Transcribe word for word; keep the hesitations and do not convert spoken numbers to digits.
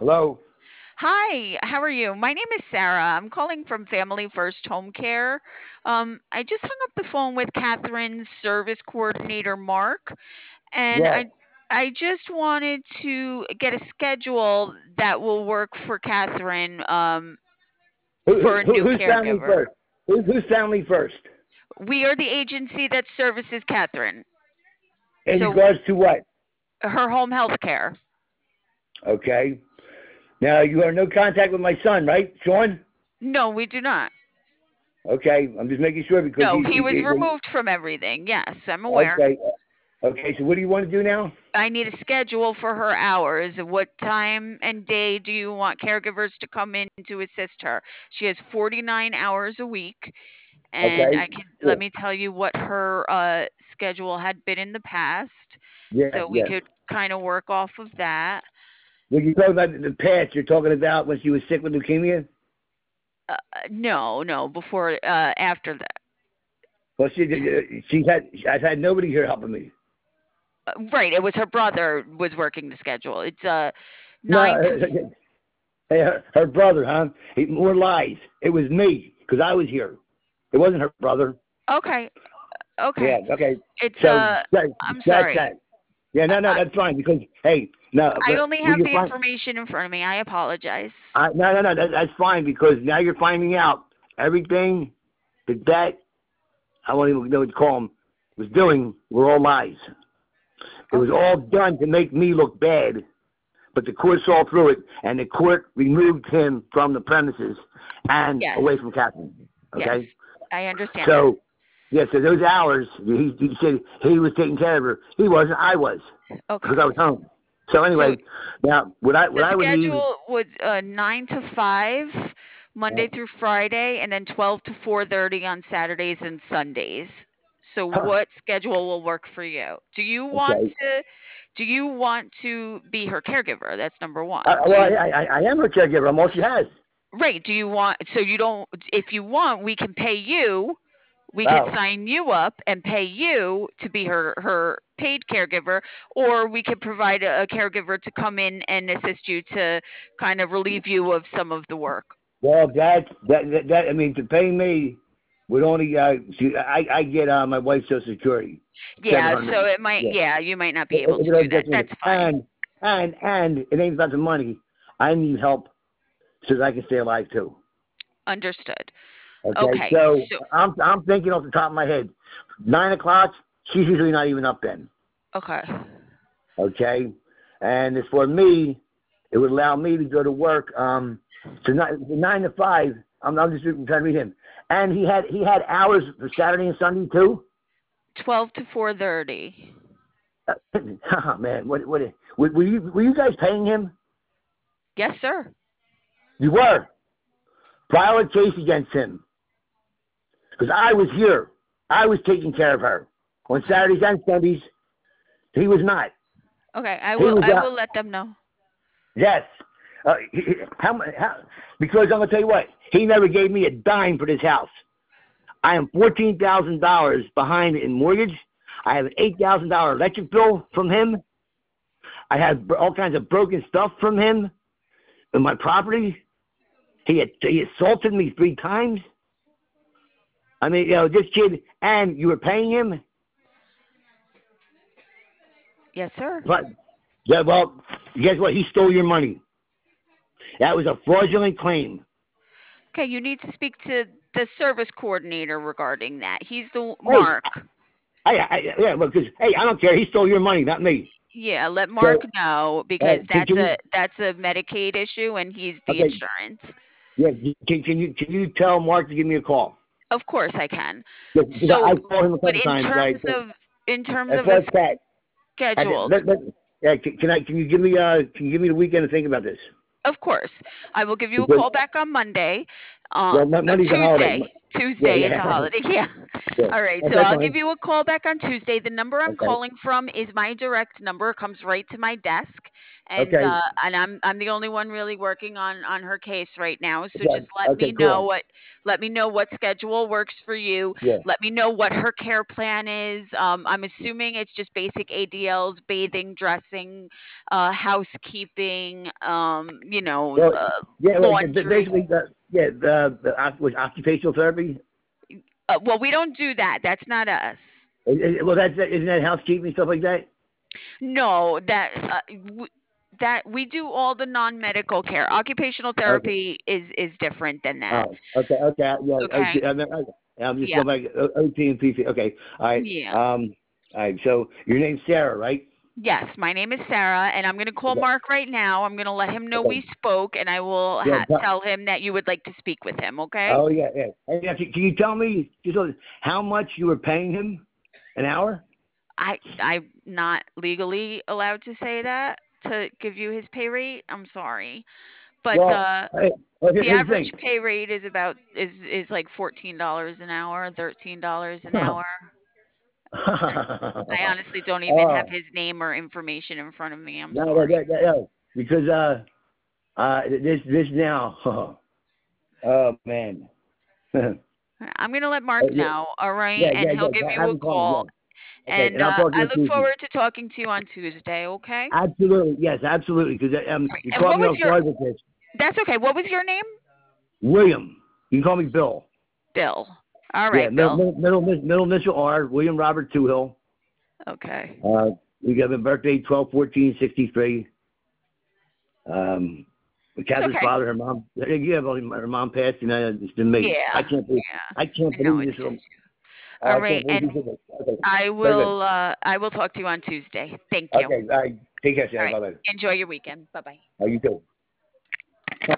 Hello? Hi, how are you? My name is Sarah. I'm calling from Family First Home Care. Um, I just hung up the phone with Catherine's service coordinator, Mark, and Yes. I I just wanted to get a schedule that will work for Catherine um, Who, for a who, new who's family caregiver. first? Who, who's family first? We are the agency that services Catherine, In so regards to what? her home health care. Okay. Now, you are no contact with my son, right, Sean? No, we do not. Okay. I'm just making sure because No, he, he he, was he removed from everything. Yes, I'm aware. okay. Okay. So what do you want to do now? I need a schedule for her hours. What time and day do you want caregivers to come in to assist her? She has forty-nine hours a week, and Okay. I can let Cool. me tell you what her uh, schedule had been in the past, Yes, so we yes. could kind of work off of that. When you talk about the past, you're talking about when she was sick with leukemia? Uh, no, no, before, uh, after that. Well, she, she's had, I've had nobody here helping me. Uh, right, it was her brother was working the schedule. It's uh No, nine to. F- hey, her, her brother, huh? He, more lies. It was me because I was here. It wasn't her brother. okay, Yeah, okay. okay. It's So uh, that, I'm that's sorry. that. Yeah, no, no, I, that's fine because hey, no, I but only will have you the find? information in front of me. I apologize. I, no, no, no, that, that's fine because now you're finding out everything that that I won't even know what to call him was doing were all lies. It was Okay. all done to make me look bad, but the court saw through it, and the court removed him from the premises and away Yes. from Catherine. Okay, Yes. I understand that. so yeah, so those hours he, he said he was taking care of her. He wasn't. I was because I Okay. was home. So So anyway, now what I what the I would need. schedule was uh, nine to five, Monday through Friday, and then twelve to four thirty on Saturdays and Sundays. So Huh, what schedule will work for you? Do you want okay. to do you want to be her caregiver? That's number Uh, one. Do well, you I, I I am her caregiver. I'm all she has. right, do you want so you don't if you want, we can pay you. We could Oh, sign you up and pay you to be her her paid caregiver, or we could provide a, a caregiver to come in and assist you to kind of relieve you of some of the work. well, that that that, that I mean to pay me would only uh, see, I I get uh, my wife's social security, seven Yeah, so hundred. it might, Yeah, yeah, you might not it, be able it, to it do only that. gets me. That's fine. And and and it ain't about the money. I need help so that I can stay alive too. Understood. Okay, Okay, so so I'm I'm thinking off the top of my head, nine o'clock. She's usually not even up then. okay. Okay, and as for me, it would allow me to go to work. Um, to nine, nine to five. I'm, I'm just trying to read him, and he had he had hours for Saturday and Sunday too. twelve to four thirty. Uh, oh, man, what what were, were you were you guys paying him? Yes, sir. You were. File a case against him because I was here. I was taking care of her on Okay. Saturdays and Sundays. He was not. Okay, I He will was I uh, will let them know. yes. Uh, he, how, how because I'm gonna tell you what. He never gave me a dime for this house. I am fourteen thousand dollars behind in mortgage. I have an eight thousand dollar electric bill from him. I have all kinds of broken stuff from him in my property. He had, he assaulted me three times. I mean, you know, this kid, and you were paying him, Yes, sir. but yeah, well, guess what? He stole your money. That was a fraudulent claim. Okay, you need to speak to the service coordinator regarding that. He's the Hey, Mark. I, I, yeah, because hey, I don't care. He stole your money, not me. Yeah, let Mark So, know uh, because can, that's can a you? that's a Medicaid issue and he's the Okay, insurance. yeah, can, can you can you tell Mark to give me a call? Of course I can. Because I, So, I called him a but couple in times. Right? terms of in terms As of far a as that, I, schedule, let, let, yeah, can, can I? Can you give me? Uh, can you give me the weekend to think about this? of course, I will give you a Because call back on Monday. Uh, well, uh, Monday's a holiday. Tuesday. Yeah, Tuesday, it's yeah, a holiday. Yeah. yeah. All right. That's, So that's I'll give fine. you a call back on Tuesday. The number I'm Okay. calling from is my direct number. It comes right to my desk. and Okay. uh, and I'm I'm the only one really working on on her case right now. So Okay. just let Okay. me know Cool. what let me know what schedule works for you. Yeah. Let me know what her care plan is. Um, I'm assuming it's just basic A D Ls, bathing, dressing, uh, housekeeping, um, you know, Well, uh, yeah. Well, ba- ba- laundry. basically, the, yeah. The, the oc- was occupational therapy. Uh, well, we don't do that. That's not us. Is- is- Well, that's isn't that housekeeping stuff like that? No, that uh, w- that we do all the non-medical care. Occupational Okay. therapy is is different than that. Oh. Okay. Okay. Yeah. Okay. Okay. I'm, I'm I'm just Yeah. going back. O- OT and P C. Okay. All right. Yeah. Um. All right. So your name's Sarah, right? Yes, my name is Sarah, and I'm going to call Okay. Mark right now. I'm going to let him know we Okay. spoke, and I will Yeah. ha- but- tell him that you would like to speak with him. Okay? Oh yeah. Yeah. And actually, can you tell me just so- how much you were paying him an hour? I I'm not legally allowed to say that to give you his pay rate. I'm sorry, but Well, uh, hey, well, here- the here's the average thing. pay rate is about is is like fourteen dollars an hour, thirteen dollars an hour. I honestly don't even have Oh, his name or information in front of me. I'm no, no, sorry. no, no, no. Because uh, uh, this this now. Oh man. yeah, I'm gonna let Mark know, all right, yeah, and yeah, he'll give yeah. you Have a him call me. call. Yeah. Okay, And and I'll uh, talk to I you look Tuesday. forward to talking to you on Tuesday. Okay. Absolutely, yes, absolutely. Because um, Right. you And caught what me was off your? guard with this. That's okay. What was your name? William, you can call me Bill. Bill. All Yeah, right, middle Bill. middle middle, middle initial R. William Robert Toohill. Okay. Uh, we got my birthday twelve fourteen sixty three. Um, It's Catherine's okay. father, her mom. Yeah, well, her mom passed, and uh, it's been me. Yeah. I can't believe. Yeah. I can't I know believe it's this. Little, just you. oh, All I right, can't believe and you did this. Okay, I very good. will. Uh, I will talk to you on Tuesday. Thank you. All Okay, all right. Take care, Sarah. right. Bye bye. Enjoy your weekend. Bye bye. Oh, you too.